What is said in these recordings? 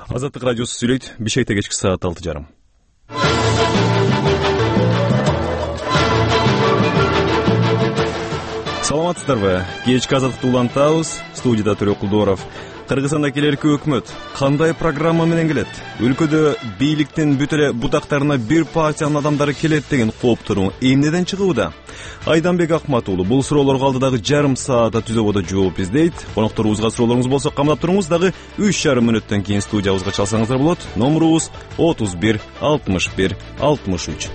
Азаттык радиосу сүйлөйт. Бишкекте кечки саат 6:30. Саламатсыздарбы? Кечки Азаттыкты улантабыз. Студияда Төрө Кулдоров. Кыргызстанда келерки өкмөт кандай программа менен келет? Өлкөдө бийликтин бүт эле бутактарына бир партиянын адамдары келет деген кооптуруу эмнеден чыгууда? Айданбек Акматуулу бул суроолорго алдыдагы жарым саатта түзөбодо жооп издейт. Конокторубузга суроолоруңуз болсо камдап туруңуз, дагы 3,5 мүнөттөн кийин студиябызга чалсаңыздар болот. Номурубуз 31 61 63.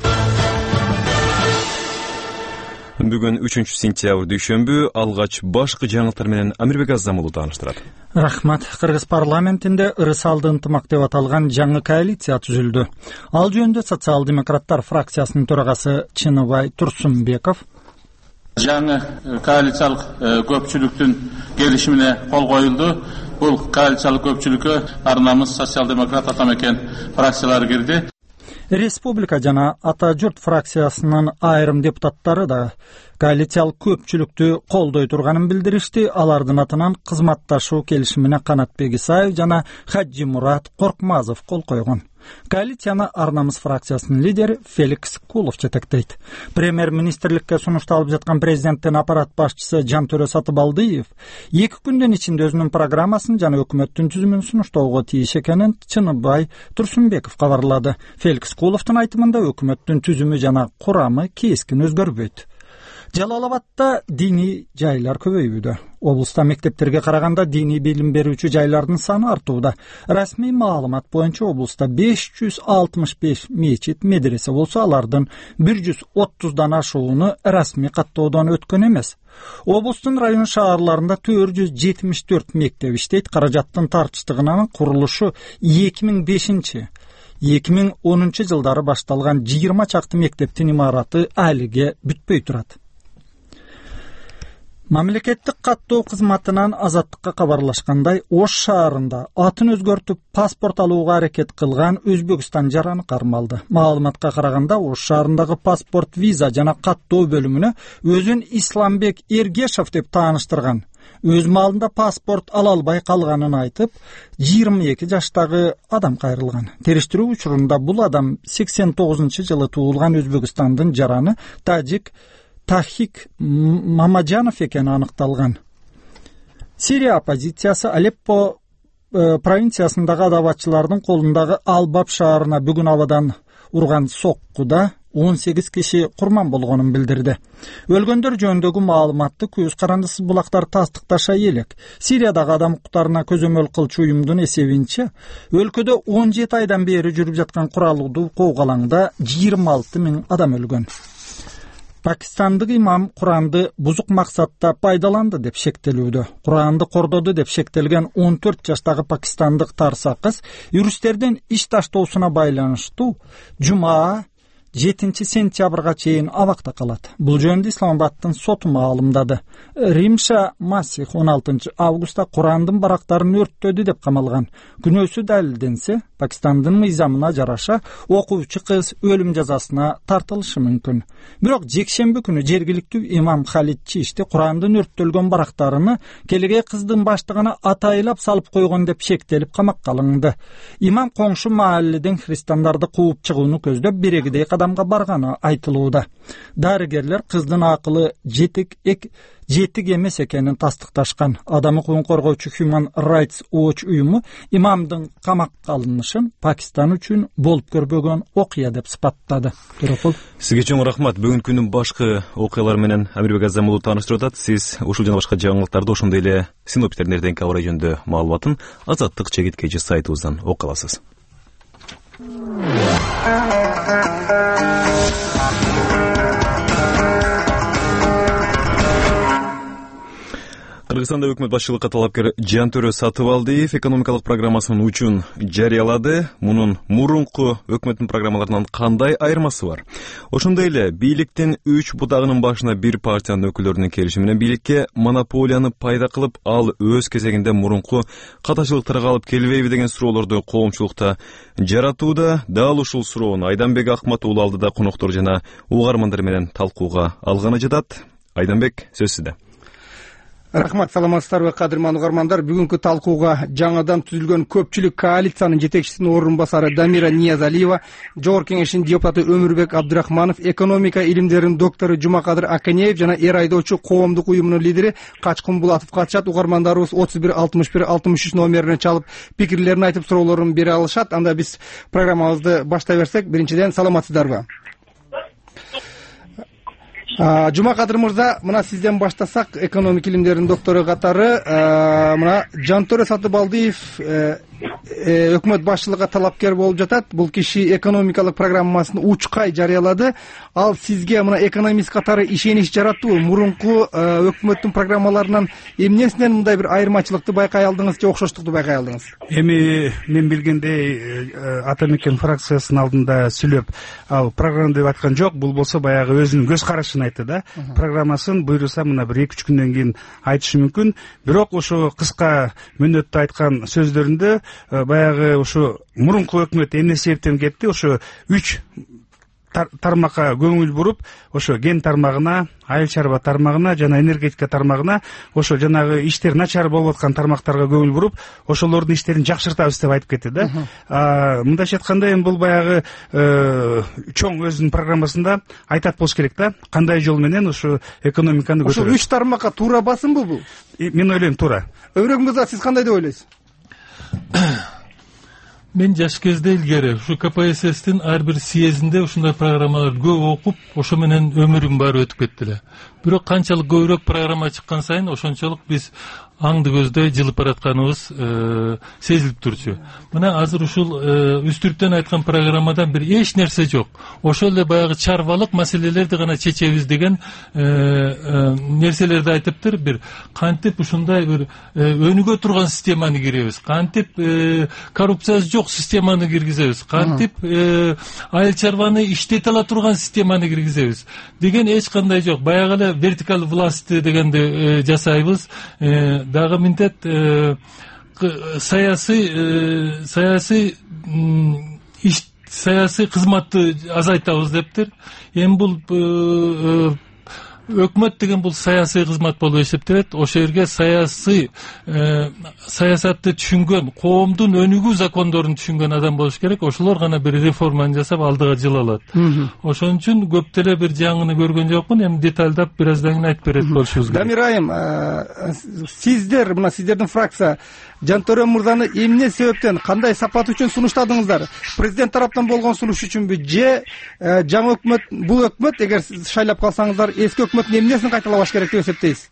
Бүгүн 3-сентябрь дүйшөмбү. Алгач башкы жаңылыктар менен Амирбек Азамулу тааныштырат. Рахмат. Кыргыз парламентинде ырысалды ынтымак деп аталган жаңы коалиция түзүлдү. Ал жөнүндө социал-демократтар фракциясынын төрагасы Чыныбай Турсунбеков жаңы коалициялык көпчүлүктүн келишимине кол коюлду. Бул коалициялык көпчүлүккө арнамыз социал-демократ атамекен фракциялары кирди. Республика жана Ата журт фракциясынын айрым депутаттары да коалициялык көпчүлүктү колдой турганын билдиришти. Алардын атынан кызматташуу келишимине Канатбек Исаев жана Хаджимурат Коркмазов кол койгон. Коалицияны арнамыз фракциясынын лидери Феликс Кулов жетектейт. Премьер-министрликке сунушталып жаткан президенттин аппарат башчысы Жантөрө Сатыбалдиев 2 күндөн ичинде өзүнүн программасын жана өкмөттүн түзүмүн сунуштоого тийиш экенин Чыныбай Турсунбеков кабарлады. Феликс Куловдун айтымында өкмөттүн түзүмү жана курамы кескин өзгөрбөйт. Жалал-Абадта диний жайлар көбөйүүдө. Облуста мектептерге караганда диний билим берүүчү жайлардын саны артууда. Расмий маалымат боюнча облуста 565 мечит, медресе болсо, алардын 130дан ашууну расмий каттоодон өткөн эмес. Облустун район шаарларында 474 мектеп иштейт. Каражаттын тартыштыгынан курулушу 2005-2010 жылдары башталган 20 чакты мектептин имараты алиге бүтпөй турат. Мамлекеттик каттоо кызматынан Азаттыкка кабарлашкандай, Ош шаарында атын өзгөртүп паспорт алууга аракет кылган Өзбекстан жараны кармалды. Маалыматка караганда, Ош шаарындагы паспорт, виза жана каттоо бөлүмүнө өзүн Исламбек Эргешев деп тааныштырган. Өз маалында паспорт ала албай калганын айтып, 22 жаштагы адам кайрылган. Териштирүү учурунда бул адам 89-жылы туулган Өзбекстандын жараны тажик Тахик Мамаджанов экени аныкталган. Сирия оппозициясы Алеппо провинциясындагы адабатчылардын колундагы Албаб шаарына бүгүн абадан урган соккуда 18 киши курман болгонун билдирди. Өлгөндөр жөнүндөгү маалыматты көз карандысыз булактар тастыкташа элек. Сириядагы адам укуктарына көзөмөл кылчу уюмдун эсебинче, өлкөдө 17 айдан бери жүрүп жаткан куралдуу куугалаңда 26 000 адам өлгөн. Пакистандык имам Куранды бузук максатта пайдаланды деп шектелүүдө. Куранды кордоду деп шектелген 14 жаштагы пакистандык тарса кыз юристтердин иш таштоосуна байланыштуу жума 7 сентябрга чейин абакта калат. Бул жөнүндө Исламабадтын соту маалымдады. Римша Масих 16 августта Курандын барактарын өрттөдү деп камалган. Күнөөсү далилденсе, Пакистандын мыйзамына жараша окуучу кыз өлүм жазасына тартылышы мүмкүн. Бирок жекшемби күнү жергиликтүү имам Халид Чишти Курандын өрттөлгөн барактарыны келеге кыздын баштыгына атайлап салып койгон деп шектелип камакка алынды. Имам коңшу маалледен христиандарды кууп чыгууну көздөп бирегидей кадамга барганы айтылууда. Дарыгерлер кыздын акылы жетик эмес экенин тастыкташкан. Адам укугун коргоочу Human Rights Watch уюму имамдын камакка алынышын Пакистан үчүн болуп көрбөгөн окуя деп сыпаттады. Сизге чоң рахмат. Бүгүн күнүн башкы окуялары менен Амирбек Азамулу тааныштырып атат. Сиз ушул жана башка жаңылыктарды, ошондой эле синоптиктердин эртеңки аба ырайы жөнүндө маалыматын Азаттык чегиткечи сайтыбыздан окуя аласыз. Кыргызстанда өкмөт башчылыкка талапкер Жантөрө Сатыбалдиев экономикалык программасынын учун жарыялады. Мунун мурунку өкмөттүн программаларынан кандай айырмасы бар? Ошондой эле бийликтин 3 бутагынын башына бир партиянын өкүлдөрүнүн келишими менен бийликке монополияны пайда кылып, ал өз кезегинде мурунку катачылыктарга алып келбейби деген суроолорду коомчулукта жаратууда. Дал ушул суроону Айданбек Акматуулу алдыда коноктор жана угармандар менен талкууга алганы жатат. Айданбек, сөз сизде. Рахмат, саламатсыздарбы кадырман угармандар. Бүгүнкү талкууга жаңадан түзүлгөн көпчүлүк коалициянын жетекчисинин орун басары Дамира Ниязалиева, Жогорку Кеңештин депутаты Өмүрбек Абдырахманов, экономика илимдеринин доктору Жумакадыр Акенеев жана эр айдоочу коомдук уюмунун лидери Качкын Булатов катышат. Угармандарыбыз 31-61-63 номерине чалып пикирлерин айтып суроолорун бере алышат. Анда биз программабызды баштай берсек, биринчиден саламатсыздарбы? Жумакадыр мырза, мына сизден баштасак, экономика илимдеринин доктору катары мына Жантөре Сатыбалдиев өкмөт башчылыгына талапкер болуп жатат. Бул киши экономикалык программасын учкай жарыялады. Ал сизге мына экономист катары ишенич жараттыбы? Мурунку өкмөттүн программаларынан эмнесинен мындай бир айырмачылыкты байкай алдыңыз же окшоштукту байкай алдыңыз? Эми мен билгендей Ата Мекен фракциясынын алдында сүйлөп, ал программа деп айткан жок. Бул болсо баягы өзүнүн көз карашын айтты да. Программасын буйруса мына 1-2 күндөн кийин айтышы мүмкүн. Бирок ошо кыска мөөнөттө айткан сөздөрүндө баягы ушу мурунку өкмөт эмне себептен кетти, ошо 3 тармакка көңүл буруп, ошо ген тармагына, айыл чарба тармагына жана энергетика тармагына, ошо жанагы иштер начар болуп аткан тармактарга көңүл буруп, ошолордун иштерин жакшыртабыз деп айтып кетти да. Мындайча айтканда, эми бул баягы чоң өзүнүн программасында айтат болуш керек да, кандай жол менен ушу экономиканы көтөрөт. Ошо 3 тармакка туура басымбы бул? Мен ойлойм туура. Өмүрбек мырза, сиз кандай деп ойлойсуз? Мен жаш кезде илгери ушу КПССтин ар бир съездинде ушундай программаларды көп окуп, ошо менен өмүрүм баары өтүп кетти эле. Бирок канчалык көбүрөөк программа чыккан сайын ошончолук биз аңды көздөй жылып баратканыбыз сезилип турчу. Мына азыр ушул үстүрүптөн айткан программадан бир эч нерсе жок. Ошол эле баягы чарбалык маселелерди гана чечебиз деген нерселерди айтыптыр. Бир кантип ушундай бир өнүгө турган системаны киребиз, кантип коррупциясы жок системаны киргизебиз, кантип айыл чарбаны иштете ала турган системаны киргизебиз деген эч кандай жок. Баягы эле вертикаль власть дегенди жасайбыз. Дагы мынтет саясий кызматты азайтабыз дептир. Эми бул өкмөт деген бул саясий кызмат болуп эсептелет. Ошол жерге саясатты түшүнгөн, коомдун өнүгүү закондорун түшүнгөн адам болуш керек. Ошолор гана бир реформаны жасап алдыга жыла алат. Ошон үчүн көп деле бир жаңыны көргөн жокмун. Эми деталдап бир аздан кийин айтып берет болушубуз керек. Дамир айым, сиздер, мына сиздердин фракция Жантөре мырзаны эмне себептен, кандай сапат үчүн сунуштадыңыздар? Президент тараптан болгон сунуш үчүнбү же жаңы өкмөт, бул өкмөт эгер шайлап калсаңыздар, эски өкмөттүн эмнесин кайталабаш керек деп эсептейсиз?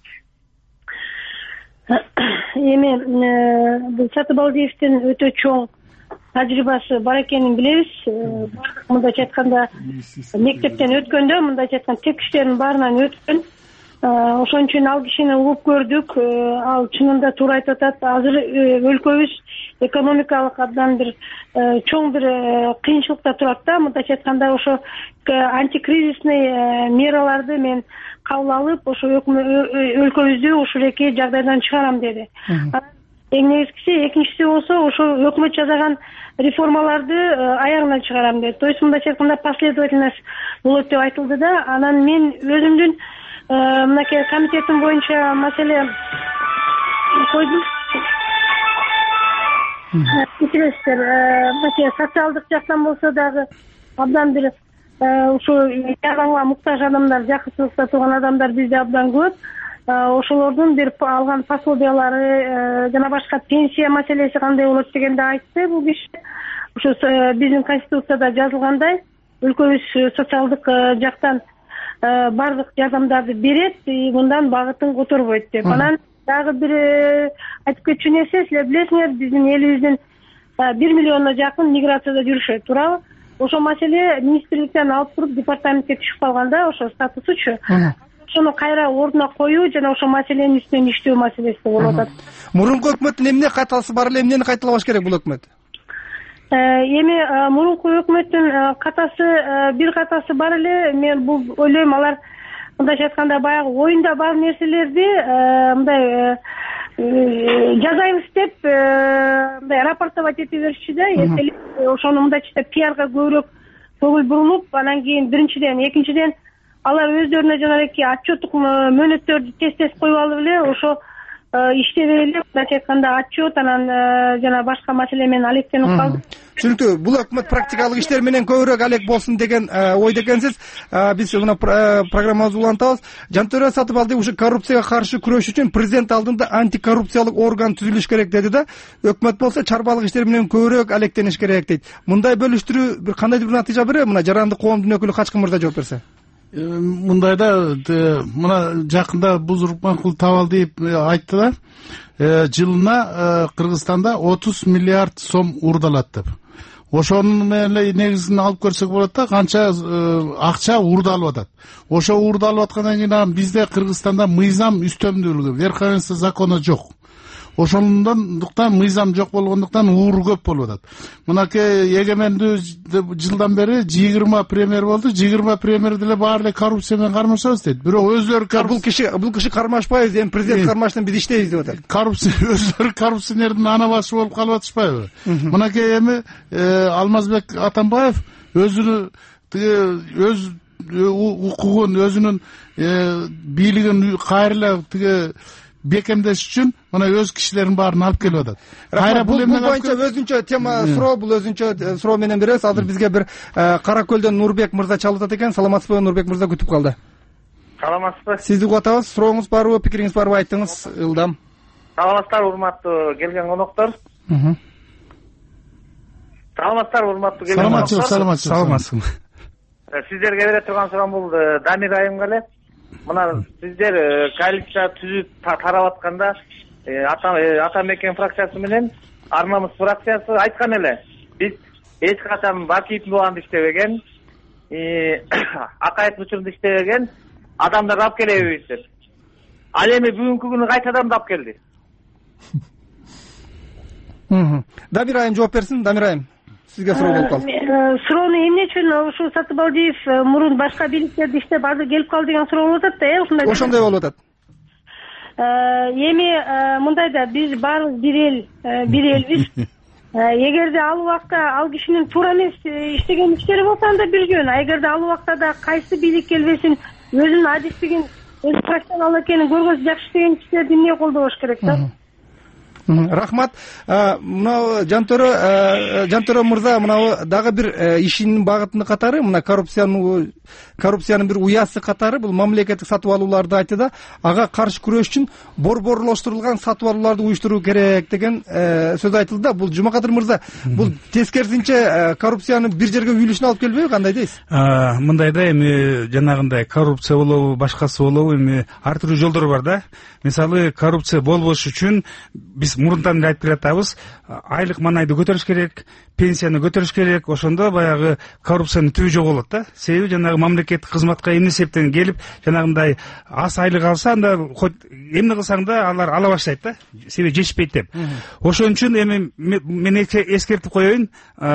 Эми бул Сатыбалдиевдин өтө чоң тажрыйбасы бар экенин билебиз. Мындайча айтканда, мектептен өткөндө, мындайча айтканда, тепкичтердин баарынан өткөн. Ошон үчүн ал кишини угуп көрдүк. Ал чынында туура айтып атат. Азыр өлкөбүз экономикалык абдан бир чоң бир кыйынчылыкта турат да. Мындайча айтканда, ошо антикризисный мераларды мен кабыл алып, ошо өлкөбүздү ушулеки жагдайдан чыгарам деди. Эң негизгиси, экинчиси болсо, ошо өкмөт жасаган реформаларды аягына чыгарам деди. То есть мындайча айтканда, последовательность болот деп айтылды да. Анан мен өзүмдүн мынакей комитетим боюнча маселе койдум. Кечиресиздер, мынакей социалдык жактан болсо дагы абдан бир ушу жардамга муктаж адамдар, жакынчылыкта турган адамдар бизде абдан көп. Ошолордун бир алган пособиялары жана башка пенсия маселеси кандай болот дегенди айтты бул киши. Ушу биздин конституцияда жазылгандай, өлкөбүз социалдык жактан бардык жардамдарды берет, мындан багытын которбойт деп. Анан дагы бир айтып кетчү нерсе, силер билесиңер, биздин элибиздин 1 миллионго жакын миграцияда жүрүшөт, туурабы? Ошо маселе министрликтен алып туруп департаментке түшүп калганда, ошо статусучу. Ошону кайра ордуна коюу жана ошо маселенин үстүнөн иштөө маселеси болуп атат. Мурунку өкмөттүн эмне катасы бар эле, эмнени кайталабаш керек бул өкмөт? Эми мурунку өкмөттүн бир катасы бар эле. Мен бул ойлойм, алар мындайча айтканда баягы оюнда бар нерселерди мындай жазайбыз деп мындай рапортовать эте беришчи да. Ошону мындайча пиарга көбүрөөк көңүл бурулуп, анан кийин биринчиден, экинчиден алар өздөрүнө жанагы отчеттук мөөнөттөрдү тез коюп алып эле ошо иштебей эле мындайча айтканда отчет анан жана башка маселе менен алектенип калдым. Түшүнүктүү. Бул өкмөт практикалык иштер менен көбүрөөк алек болсун деген ойдо экенсиз. Биз мына программабызды улантабыз. Жантөре Сатыбалдиев ушу коррупцияга каршы күрөш үчүн президент алдында антикоррупциялык орган түзүлүш керек деди да, өкмөт болсо чарбалык иштер менен көбүрөөк алектениш керек дейт. Мындай бөлүштүрүү бир кандайдыр бир натыйжа береби? Мына жарандык коомдун өкүлү Качкын мырза жооп берсе. Мындайда мына жакында Бузурукманкул Табалдиев айтты да, жылына Кыргызстанда 30 миллиард сом уурдалат деп. Ошонун менен эле негизин алып көрсөк болот да, канча акча уурдалып атат. Ошо уурдалып аткандан кийин бизде Кыргызстанда мыйзам үстөмдүүлүгү, верховенство закона жок. Ошондуктан мыйзам жок болгондуктан ууру көп болуп атат. Мынакей эгемендүү жылдан бери 20 премьер болду. 20 премьер деле баары эле коррупция менен кармашабыз дейт. Бирок өздөрү бул киши кармашпайбыз, эми президент кармаштан биз иштейбиз деп атат. Коррупция өздөрү коррупционердин ана башы болуп калып атышпайбы? Мынакей эми Алмазбек Атамбаев өзүнүн өз укугун, өзүнүн бийлигин кайра эле бекемдеш үчүн мына өз кишилерин баарын алып келип атат. Кайра бул боюнча өзүнчө тема суроо, бул өзүнчө суроо менен беребиз. Азыр бизге бир Кара Көлдөн Нурбек мырза чалып атат экен. Саламатсызбы? Нурбек мырза күтүп калды. Саламатсызбы? Сизди угуп атабыз. Сурооңуз барбы, пикириңиз барбы, айтыңыз ылдам. Саламатсыздар, урматтуу келген коноктор. Саламатсыздар, урматтуу келген коноктор. Саламатсызбы. Сиздерге бере турган суроом бул Дамир айымга эле. Мына сиздер коалиция түзүп тарап атканда Атамекен фракциясы менен Ар Намыс фракциясы айткан эле, биз эч качан Бакиев Нуанды иштебеген, Акаев учурунда иштебеген адамдарды алып келебиз деп. Ал эми бүгүнкү күнү кайтадан да алып келди. Дамир айым жооп берсин. Дамир айым, сизге суроо болуп калды. Суроону эмне үчүн ушул Сатыбалдиев мурун башка бийликтерде иштеп азыр келип калды деген суроо болуп атат да, ушундай. Ошондой болуп атат. Эми мындайда биз баарыбыз бир элбиз. Эгерде ал убакта ал кишинин туура эмес иштеген иштери болсо анда бир жөн. Эгерде ал убакта да кайсы бийлик келбесин өзүнүн адистигин, өз профессионал экенин көргөнсү жакшы иштеген кишилерди эмне колдобош керек да? Рахмат. Мына Жантөре мырза, мына дагы бир ишинин багытынын катары, мына коррупциянын бир уясы катары бул мамлекеттик сатып алууларды айтты да, ага каршы күрөш үчүн борборлоштурулган сатып алууларды уюштуруу керек деген сөз айтылды да. Бул Жумакадыр мырза, бул тескерисинче коррупциянын бир жерге үйүлүшүнө алып келбейби, кандай дейсиз? Мындайда эми жанагындай коррупция болобу, башкасы болобу, эми ар түрдүү жолдор бар да. Мисалы, коррупция болбош үчүн биз мурунтан эле айтып келатабыз, айлык манайды көтөрүш керек, пенсияны көтөрүш керек, ошондо баягы коррупциянын түбү жок болот да. Себеби жанагы мамлекеттик кызматка эмне себептен келип, жанагындай аз айлык алса, анда эмне кылсаң да алар ала баштайт да, себеби жетишпейт деп. Ошон үчүн эми мен эскертип коеюн,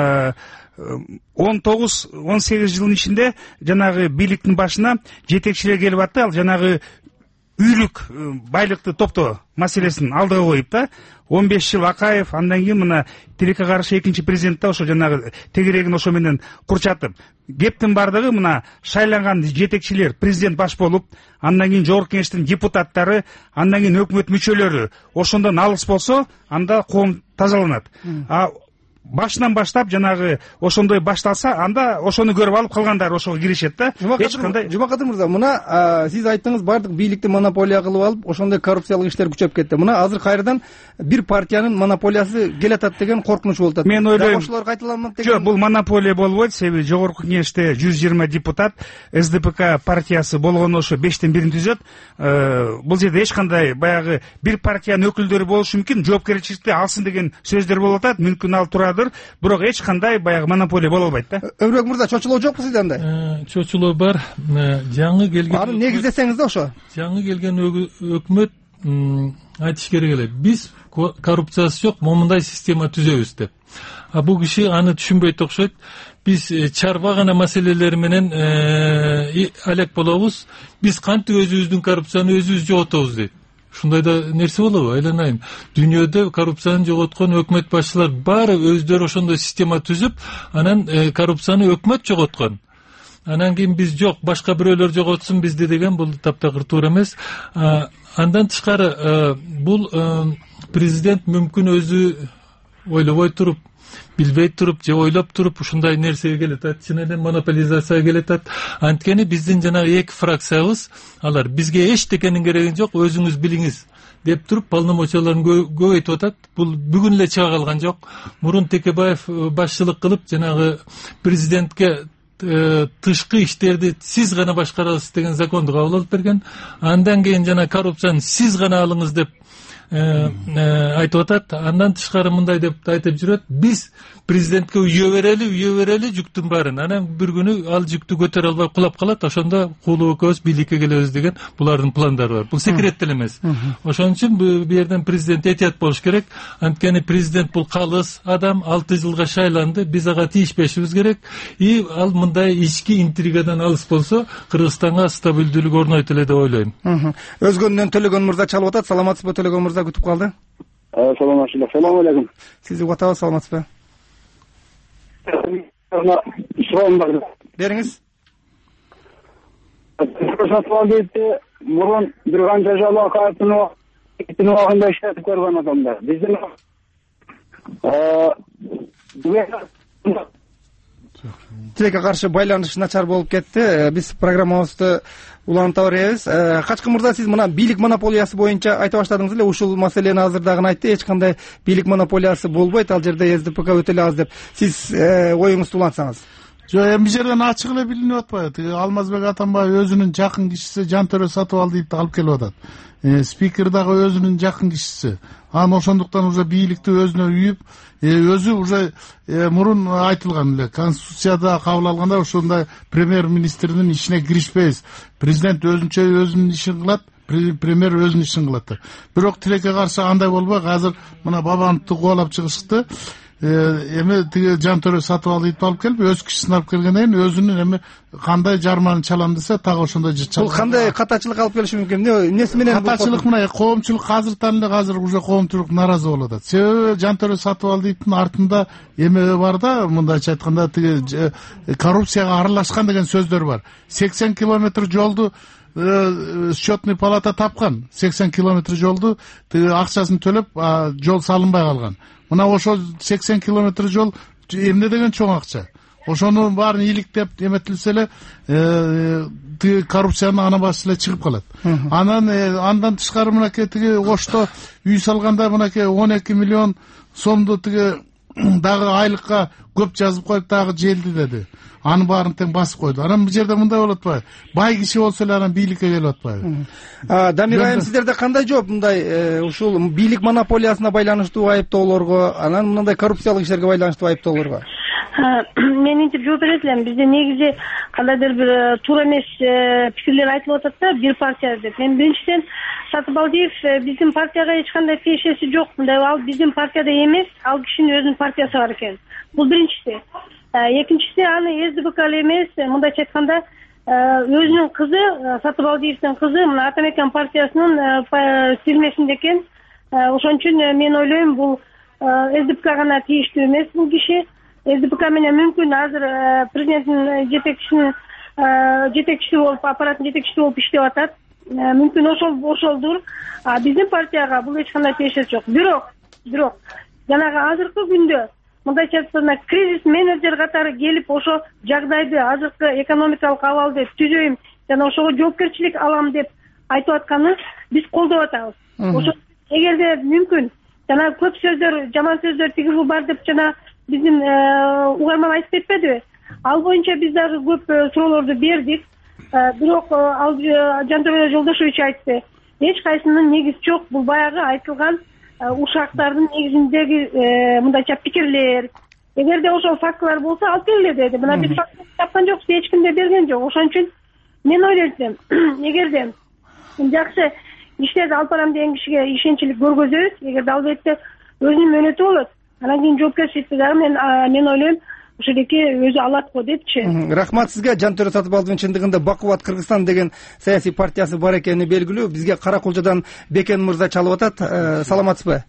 19-18 жылдын ичинде жанагы бийликтин башына жетекчилер келип атты, ал жанагы үйлүк байлыкты топтоо маселесин алдыга коюп да, 15 жыл Акаев, андан кийин мына тилекке каршы экинчи президент да ошо жанагы тегерегин ошо менен курчатып, кептин бардыгы мына шайланган жетекчилер президент баш болуп, андан кийин жогорку кеңештин депутаттары, андан кийин өкмөт мүчөлөрү ошондон алыс болсо, анда коом тазаланат. Башынан баштап жанагы ошондой башталса, анда ошону көрүп алып калгандар ошого киришет да. Жумакадыр мырза, мына сиз айттыңыз, бардык бийликти монополия кылып алып, ошондой коррупциялык иштер күчөп кетти. Мына азыр кайрадан бир партиянын монополиясы келатат деген коркунуч болуп атат. Мен ойлойм, ошолор кайталанат деген. Жок, бул монополия болбойт, себеби жогорку кеңеште 120 депутат, СДПК партиясы болгону ошо 5тен 1-ин түзөт. Бул жерде эч кандай баягы бир партиянын өкүлдөрү болушу мүмкүн, жоопкерчиликти алсын деген сөздөр болуп атат, мүмкүн ал турат. Бирок эч кандай баягы монополия боло албайт да. Өмүрбек мырза, чочулоо жокпу сизде андай? Чочулоо бар. Жаңы келген аны негиздесеңиз да ошо. Жаңы келген өкмөт айтыш керек эле. Биз коррупциясы жок, момундай система түзөбүз деп. Бул киши аны түшүнбөйт окшойт. Биз чарба гана маселелери менен алек болобуз. Биз кантип өзүбүздүн коррупцияны өзүбүз жоготобуз дейт. Ушундай да нерсе болобу? Айланайын. Дүйнөдө коррупцияны жоготкон өкмөт башчылар баары өздөрү ошондой система түзүп, анан коррупцияны өкмөт жоготкон. анан кийин биз жок башка бирөөлөр жоготсун бизди деген бул таптакыр туура эмес. Андан тышкары бул президент мүмкүн өзү ойлобой туруп, билбей туруп же ойлоп туруп ушундай нерсеге келатат, чын эле монополизацияга келатат. Анткени биздин жанагы эки фракциябыз алар бизге эчтекенин кереги жок, өзүңүз билиңиз деп туруп полномочияларын көбөйтүп атат. Бул бүгүн эле чыга калган жок. Мурун Текебаев башчылык кылып жанагы президентке тышкы иштерди сиз гана башкарасыз деген законду кабыл алып берген. Андан кийин жана коррупцияны сиз гана алыңыз деп айтып атат. Андан тышкары мындай деп айтып жүрөт: биз президентке үйө берели жүктүн баарын. Анан бир күнү ал жүктү көтөрө албай кулап калат. Ошондо куулуу экөөбүз бийликке келебиз деген булардын пландары бар. Бул секрет деле эмес. Ошон үчүн бу жерден президент этият болуш керек. Анткени президент бул калыс адам, 6 жылга шайланды. Биз ага тийишпешибиз керек. И ал мындай ички интригадан алыс болсо, Кыргызстанга стабилдүүлүк орнойтот эле деп ойлойм. Өзгөндөн Төлөгөн мырза чалып атат. Саламатсызбы, Төлөгөн мырза күтүп калды. Саламатчылык. Салам алейкум. Сизди угатабыз, саламатсызбы? Бериңиз. Мурун бир канча жыл акатын убагында иштетип көргөн адамдар. Биздин тилекке каршы байланыш начар болуп кетти. Биз программабызды уланта беребиз. Качкын мырза, сиз мына бийлик монополиясы боюнча айта баштадыңыз эле. Ушул маселени азыр дагы айтты. Эч кандай бийлик монополиясы болбойт, ал жерде СДПК өтө эле аз деп. Сиз оюңузду улантсаңыз. Жок, эми бул жерден ачык эле билинип атпайбы? Алмазбек Атамбаев өзүнүн жакын кишиси Жантөрө Сатыбалдиевди алып келип атат. Спикер дагы өзүнүн жакын кишиси. Анан ошондуктан уже бийликти өзүнө үйүп, өзү уже мурун айтылган эле Конституцияда кабыл алганда ошондой премьер-министрдин ишине киришпейбиз. Президент өзүнчө өзүнүн ишин кылат, премьер өзүнүн ишин кылат. Бирок тилекке каршы андай болбой, азыр мына Бабановду кубалап чыгышты. Эми тиги Жантөрө Сатыбалдиевди алып келип, өз кишисин алып келгенден кийин өзүнүн эми кандай жарманын чалам десе, так ошондой чалат. Бул кандай катачылык алып келиши мүмкүн? Эмнеси менен бул катачылык? Мына коомчулук азыр уже коомчулук наразы болуп атат. Себеби Жантөрө Сатыбалдиевдин артында эме бар да, мындайча айтканда тиги коррупцияга аралашкан деген сөздөр бар. 80 километр жолду счетный палата тапкан. 80 километр жолду тиги акчасын төлөп, жол салынбай калган. Мына ошо 80 километр жол эмне деген чоң акча. Ошонун баарын иликтеп эметилсе эле коррупциянын ана башы эле чыгып калат. Андан тышкары мынакей тиги Ошто үй салганда мынакей 12 миллион сомду тиги дагы айлыкка көп жазып коюп дагы желди деди. Анын баарын тең басып койду. Анан бул жерде мындай болуп атпайбы? Бай киши болсо эле анан бийликке келип атпайбы? Дамир айым, сиздерде кандай жооп мындай ушул бийлик монополиясына байланыштуу айыптоолорго, анан мындай коррупциялык иштерге байланыштуу айыптоолорго? Мен интип жооп берет элем. Бизде негизи кандайдыр бир туура эмес пикирлер айтылып атат да, бир партия деп. Мен биринчиден Сатыбалдиев биздин партияга эч кандай тиешеси жок. Мындай ал биздин партияда эмес, ал кишинин өзүнүн партиясы бар экен. Бул биринчиси. Экинчиси, аны СДПК эле эмес, мындайча айтканда өзүнүн кызы, Сатыбалдиевдин кызы, мына Атамекен партиясынын тизмесинде экен. Ошон үчүн мен ойлойм, бул СДПК гана тийиштүү эмес бул киши. СДПК менен мүмкүн азыр президенттин жетекчиси болуп, аппараттын жетекчиси болуп иштеп атат. Мүмкүн ошолдур. Биздин партияга бул эч кандай тиешеси жок. Бирок жанагы азыркы күндө мындайча айтканда кризис менеджер катары келип, ошо жагдайды, азыркы экономикалык абалды түзөйм жана ошого жоопкерчилик алам деп айтып атканын биз колдоп атабыз. Ошо эгерде мүмкүн жана көп сөздөр, жаман сөздөр тиги бар деп жана биздин угарман айтып кетпедиби? Ал боюнча биз дагы көп суроолорду бердик. Бирок ал Жантөрө Жолдошевич айтты. Эч кайсынын негизи жок. Бул баягы айтылган ушактардын негизиндеги мындайча пикирлер. Эгерде ошол фактылар болсо алып келе деди. Мына биз факт тапкан жокпуз, эч ким да берген жок. Ошон үчүн мен ойлойм, эгерде жакшы иштерди алып барам деген кишиге ишенчилик көргөзөбүз, эгерде албетте өзүнүн мөөнөтү болот. Анан кийин жоопкерчиликти дагы мен ойлойм ошондойки өзү алат го депчи. Рахмат сизге. Жантөрө Сатыбалдиевдин чындыгында Бакубат Кыргызстан деген саясий партиясы бар экени белгилүү. Бизге Каракулжадан Бекен мырза чалып атат. Саламатсызбы?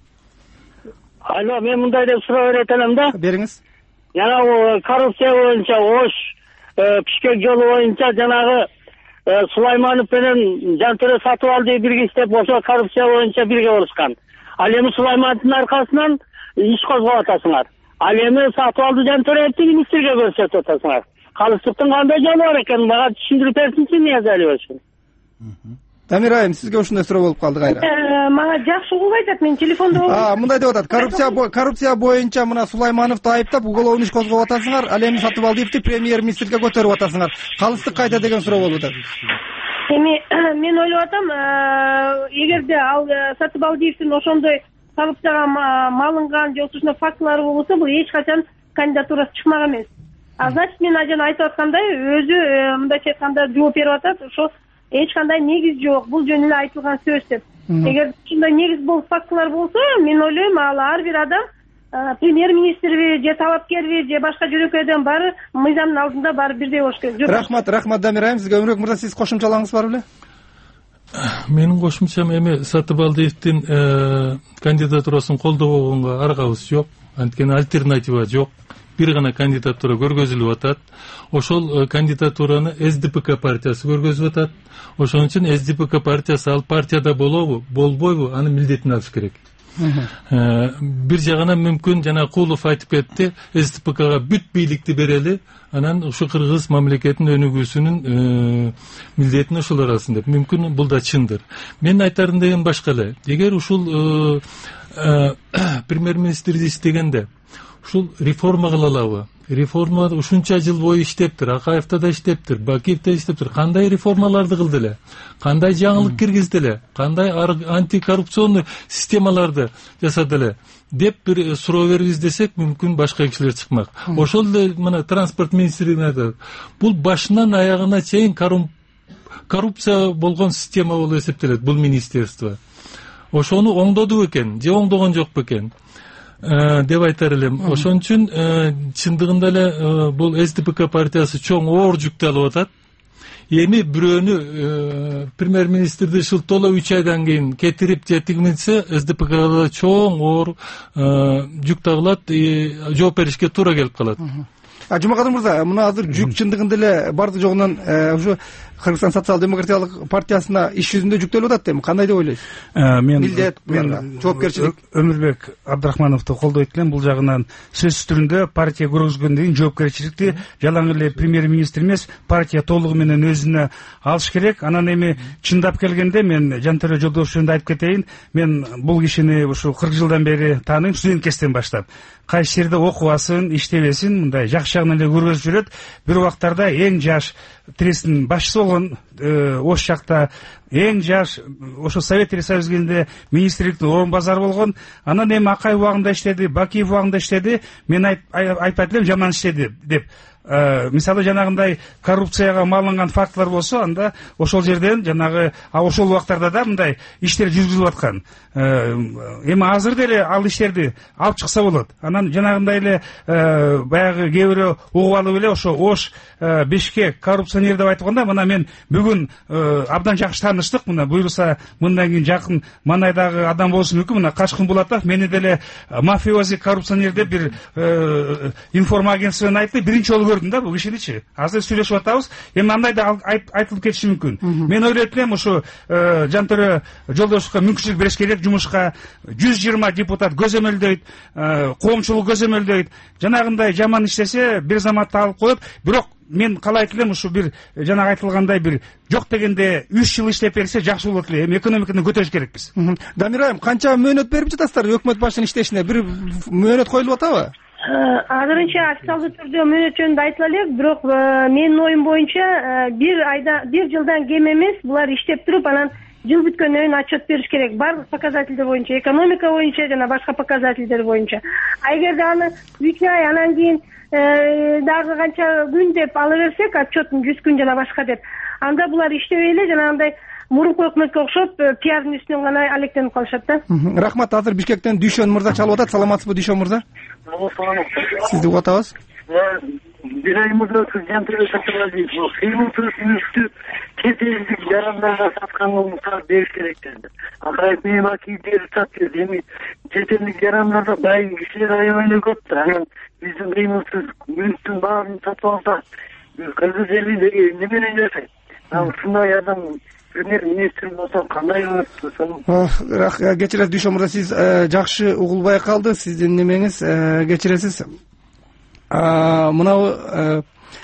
Алло, мен мындай деп суроо берет элем да. Бериңиз. Жана коррупция боюнча Ош Пишкек жолу боюнча жанагы Сулайманов менен Жантөре Сатыбалдиев бирге иштеп, ошо коррупция боюнча бирге болушкан. Ал эми Сулаймановдун аркасынан иш козгоп атасыңар. Ал эми Сатыбалды Жантөреевди министрге көрсөтүп атасыңар. Калыстыктын кандай жолу бар экенин мага түшүндүрүп берсинчи Ниязалиев үчүн. Дамир айым, сизге ушундай суроо болуп калды кайра. Мага жакшы угуп айтат, мен телефондо мындай деп атат. Коррупция боюнча мына Сулаймановду айыптап уголовный иш козгоп атасыңар, ал эми Сатыбалдиевди премьер-министрге көтөрүп атасыңар. Калыстык кайда деген суроо болуп атат. Эми мен ойлоп атам, эгерде ал Сатыбалдиевдин ошондой коррупцияга малынган же ошондой фактылары болсо, бул эч качан кандидатурасы чыкмак эмес. Значит, мен ажан айтып аткандай, өзү мындайча айтканда жооп берип атат, ошо эч кандай негиз жок, бул жөнүндө эле айтылган сөз деп. Эгер ушундай негиз болуп фактылар болсо, мен ойлойм, ал ар бир адам премьер-министрби же талапкерби же башка жөнөкөйдөн баары мыйзамдын алдында баары бирдей болуш керек. Рахмат Дамир айым, сизге. Өмүрбек мырза, сиз кошумчаларыңыз бар беле? Менин кошумчам эми Сатыбалдиевдин кандидатурасын колдобогонго аргабыз жок. Анткени альтернатива жок. Бир гана кандидатура көргөзүлүп атат. Ошол кандидатураны СДПК партиясы көргөзүп атат. Ошон үчүн СДПК партиясы ал партияда болобу, болбойбу, аны милдетин алыш керек. Бир жагынан мүмкүн, жана Кулов айтып кетти, СДПКга бүт бийликти берели, анан ушу кыргыз мамлекетинин өнүгүүсүнүн милдетин ошолор алсын деп. Мүмкүн бул да чындыр. Мен айтарым деген башка эле. Эгер ушул премьер-министрди иштегенде ушул реформа кылалабы? Реформа ушунча жыл бою иштептир, Акаевда да иштептир, Бакиев да иштептир. Кандай реформаларды кылды эле? Кандай жаңылык киргизди эле? Кандай антикоррупционный системаларды жасады эле? Деп бир суроо берип издесек, мүмкүн башка кишилер чыкмак. Ошол эле мына транспорт министрлигине айтат. Бул башынан аягына чейин коррупция болгон система болуп эсептелет, бул министерство. Ошону оңдоду бекен, же оңдогон жок бекен? Деп айтар элем. Ошон үчүн чындыгында эле бул СДПК партиясы чоң оор жүктү алып атат. Эми бирөөнү премьер-министрди шылтоолоо 3 айдан кийин кетирип жетигинсе, СДПКга чоң оор жүк тагылат, жооп беришке туура келип калат. Жумакадыр мырза, мына азыр жүк чындыгында эле барды жогунан ушу Кыргызстан социал-демократиялык партиясына иш жүзүндө жүктөлүп атат дейм. Кандай деп ойлойсуз? Мен жоопкерчилик Өмүрбек Абдрахмановду колдойт элем. Бул жагынан сөзсүз түрүндө партия көргөзгөндөн жоопкерчиликти жалаң эле премьер-министр эмес, партия толугу менен өзүнө алыш керек. Анан эми чындап келгенде мен Жантөре Жолдошев жөнүндө айтып кетейин. Мен бул кишини ушу 40 жылдан бери тааныйм, студент кезинен баштап. Кайсы жерде окубасын, иштебесин, мындай жакшы жагын эле көргөзүп жүрөт. Бир убактарда эң жаш тресттин башчысы болгон, ош жакта эң жаш, ошо Совет Союз кезинде министрликтин орун базары болгон. Анан эми Акаев убагында иштеди, Бакиев убагында иштеди. Мен айтпайт элем жаман иштеди деп. Мисалы жанагындай коррупцияга малынган фактылар болсо, анда ошол жерден жанагы ошол убактарда да мындай иштер жүргүзүлүп аткан. Эми азыр деле ал иштерди алып чыкса болот. Анан жанагындай эле баягы кээ бирөө угуп алып эле ошо Ош, Бишкек коррупционер деп айтканда, мына мен бүгүн абдан жакшы тааныштык. Мына буйруса мындан кийин жакын Манайдагы адам болушу мүмкүн. Мына Качкын Булатов мени деле мафиози коррупционер деп бир информ агентстводан айтты. Биринчи жолу көрдүм да бул кишиничи. Азыр сүйлөшүп атабыз. Эми андай да айтылып кетиши мүмкүн. Мен ойлойт элем ушу Жантөре Жолдошевго мүмкүнчүлүк бериш керек жумушка. 120 депутат көзөмөлдөйт, коомчулук көзөмөлдөйт. Жанагындай жаман иштесе бир заматта алып коюп, бирок мен каалайт элем ушу бир жанагы айтылгандай бир жок дегенде 3 жыл иштеп берсе жакшы болот эле. Эми экономиканы көтөрүш керекпиз. Дамир айым, канча мөөнөт берип жатасыздар өкмөт башчынын иштешине? Бир мөөнөт коюлуп атабы? Азырынча официалдуу түрдө мөөнөт жөнүндө айтыла элек, бирок менин оюм боюнча бир жылдан кем эмес булар иштеп туруп, анан жыл бүткөндөн кийин отчет бериш керек. Барлык показателдер боюнча, экономика боюнча жана башка показателдер боюнча. Эгерде аны 3 ай анан кийин дагы канча күн деп ала берсек, отчетун 100 күн жана башка деп, анда булар иштебей эле жанагындай мурунку өкмөткө окшоп пиардын үстүнөн гана алектенип калышат да. Рахмат. Азыр Бишкектен Дүйшөн мырза чалып атат. Саламатсызбы Дүйшөн мырза? Сизди угуп атабыз. Bir ayımızda Jantöre Sатыбалдиев кыймылсыздыкты чет элдик жарандарга сатканыңызга бериш керек dedi. Акаев менен Бакиев берип сатты. Эми чет элдик жарандарда байы кишилер аябай эле көп да. Анан биздин кыймылсыз мүлктүн баарын сатып алса, кыргыз элиндеги эмне менен жашайт? Ушундай адам премьер-министр болсо кандай болот ошону? Кечиресиз Дүйшөн мырза, сиз жакшы угулбай калды, сиздин немеңиз, кечиресиз. Мынау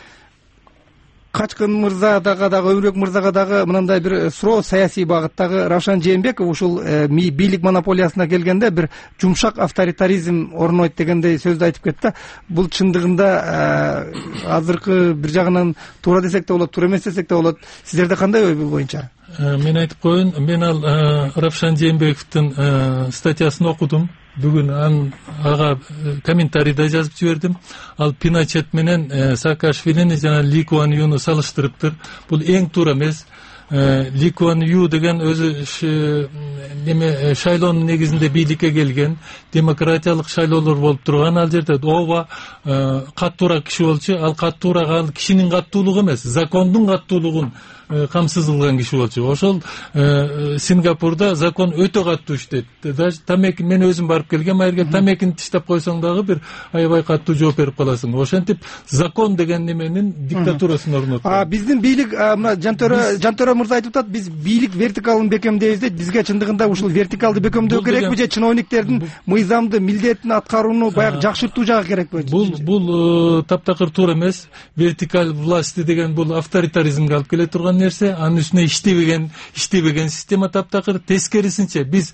Качкын мырза дагы Өмүрбек мырзага дагы мындай бир суроо, саясий багыттагы Равшан Жээнбеков ушул бийлик монополиясына келгенде бир жумшак авторитаризм орнойт дегендей сөздү айтып кетти. Бул чындыгында азыркы бир жагынан туура десек да болот, туура эмес десек да болот. Сиздерде кандай ой бул боюнча? Мен айтып коеюн, мен ал Равшан Жээнбековдун статьясын окудум. Бүгүн ага комментарийда жазып жибердим. Ал Пиночет менен Саакашвилини жана Ли Куан Юну салыштырыптыр. Бул эң туура эмес. Ли Куан Ю деген өзү шайлоонун негизинде бийликке келген, демократиялык шайлоолор болуп турган ал жерде ооба каттуураак киши болчу. Ал каттуураак, ал кишинин каттуулугу эмес, закондун каттуулугун камсыз кылган киши болчу. Ошол Сингапурда закон өтө каттуу иштейт. Даже тамеки, мен өзүм барып келгем, айырга тамекини тиштеп койсоң дагы бир аябай каттуу жооп берип каласың. Ошентип закон деген неменин диктатурасын орнотот. Биздин бийлик, мына Жантөре мырза айтып атат, биз бийлик вертикалын бекемдейбиз дейт. Бизге чындыгында ушул вертикалды бекемдөө керекпи же чиновниктердин мыйзамды, милдетин аткарууну баягы жакшыртуу жагы керекпи? Бул таптакыр туура эмес. Вертикаль власти деген бул авторитаризмге алып келе турган нерсе, анын үстүнө иштебеген система таптакыр. Тескерисинче биз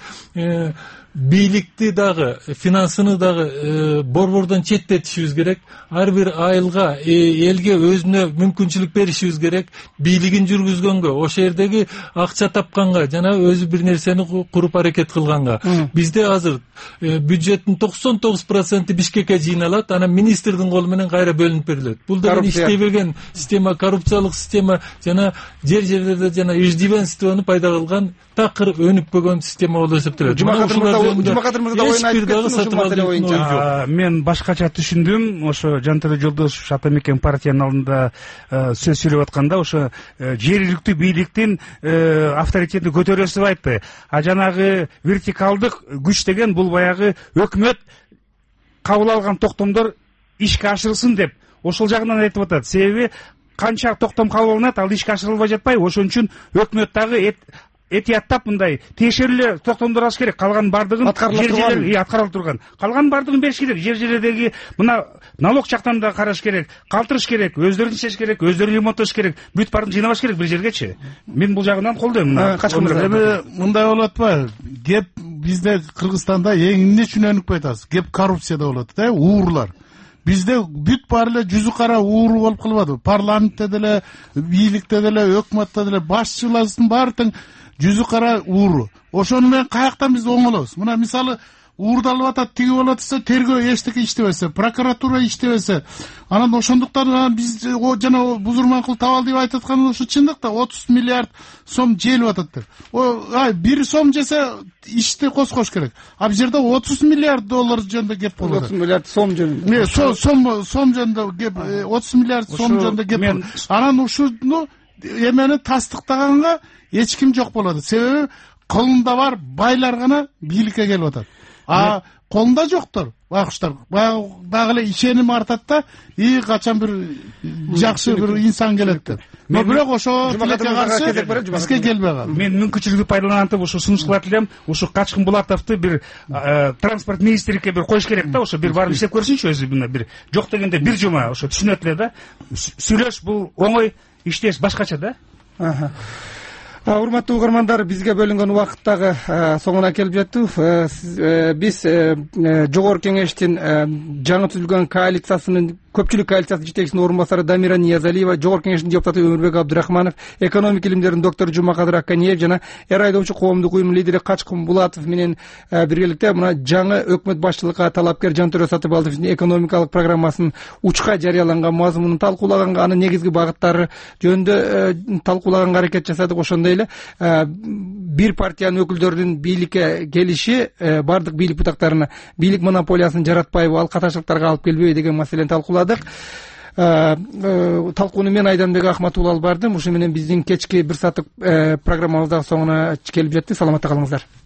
бийликти дагы, финансыны дагы борбордон четтетишибиз керек. Ар бир айылга, элге өзүнө мүмкүнчүлүк беришибиз керек. Бийлигин жүргүзгөнгө, ошол жердеги акча тапканга жана өзү бир нерсени куруп аракет кылганга. Бизде азыр бюджеттин 99% Бишкекке жыйналат, анан министрдин колу менен кайра бөлүнүп берилет. Бул деген иштебеген система, коррупциялык система жана жерлерде жана иждивенствону пайда кылган такыр өнүкпөгөн система болуп эсептелет. Жумакадыр мырза оюн айтып кетти ушул маселе боюнча. Мен башкача түшүндүм. Ошо Жантөре Жолдошев Ата Мекен партиянын алдында сөз сүйлөп атканда ошо жергиликтүү бийликтин авторитетин көтөрөсүп айтты. А жанагы вертикалдык күч деген бул баягы өкмөт кабыл алган токтомдор ишке ашырылсын деп ошол жагынан айтып атат. Себеби канча токтом кабыл алынат, ал ишке ашырылбай жатпай, ошон үчүн өкмөт дагы этияттап мындай тиешелүү токтомдор алыш керек. Калган бардыгын аткарылып турган. Калган бардыгын бериш керек. Жерлердеги мына налог жактан да караш керек, калтырыш керек, өздөрүн чечиш керек, өздөрү ремонттош керек, бүт барын жыйнабаш керек бир жергечи. Мен бул жагынан колдойм. Мындай болуп атпайбы? Кеп бизде Кыргызстанда эмне үчүн өнүкпөй атабыз? Кеп коррупцияда болот да, уурлар. Бизде бүт баары эле жүзү кара ууру болуп калбадыбы? Парламентте деле, бийликте деле, өкмөттө деле башчылардын баары тең жүзү кара ууру. Ошону менен каяктан биз оңолобуз? Мына мисалы уурдалып атат, тиги болот десе, тергөө эчтеке иштебесе, прокуратура иштебесе, анан ошондуктан биз жана Бузурманкул Табалдиев айтып аткан ушу чындыкта 30 миллиард сом жээлип атат деп. Бир сом жесе ишти козгош керек. А бул жерде 30 миллиард доллар жөнүндө кеп болот. 30 миллиард сом жөнүндө. Сом жөнүндө кеп 30 миллиард сом жөнүндө кеп. Анан ушуну эмени тастыктаганга эч ким жок болот. Себеби колунда бар байлар гана бийликке келип атат. А колунда жоктор, байкуштар дагы эле ишеним артат да, качан бир жакшы бир инсан келет деп. Но бирок ошо тилекке каршы бизге келбей калды. Мен мүмкүнчүлүктү пайдаланып ушу сунуш кылат элем. Ушу Качкын Булатовду бир транспорт министрликке бир коюш керек да, ошо бир барып иштеп көрсүнчү өзү мына бир. Жок дегенде бир жума ошо түшүнөт эле да. Сүйлөш бул оңой, иштеш башкача да. Урматтуу угармандар, бизге бөлүнгөн убакыт дагы соңуна келип жетту. Биз Жогорку Кеңештин жаңы түзүлгөн коалициясынын көпчүлүк коалициясынын жетекчисинин орун басары Дамира Ниязалиева, Жогорку Кеңештин депутаты Өмүрбек Абдырахманов, экономика илимдеринин доктору Жумакадыр Акканиев жана эр айдоочу коомдук уюмдун лидери Качкын Булатов менен биргеликте мына жаңы өкмөт башчылыкка талапкер Жантөре Сатыбалдиевдин экономикалык программасынын учка жарыяланган мазмунун талкуулаганга, анын негизги багыттары жөнүндө талкуулаганга аракет жасадык. Ошондой эле бир партиянын өкүлдөрүнүн бийликке келиши бардык бийлик бутактарына бийлик монополиясын жаратпайбы, ал катайчылыктарга алып келбейби деген маселени талкууладык. Талкууну мен Айданбек Ахматуулу алып бардым. Ушу менен биздин кечки бир сааттык программабыз дагы соңуна келип жетти. Саламатта калыңыздар.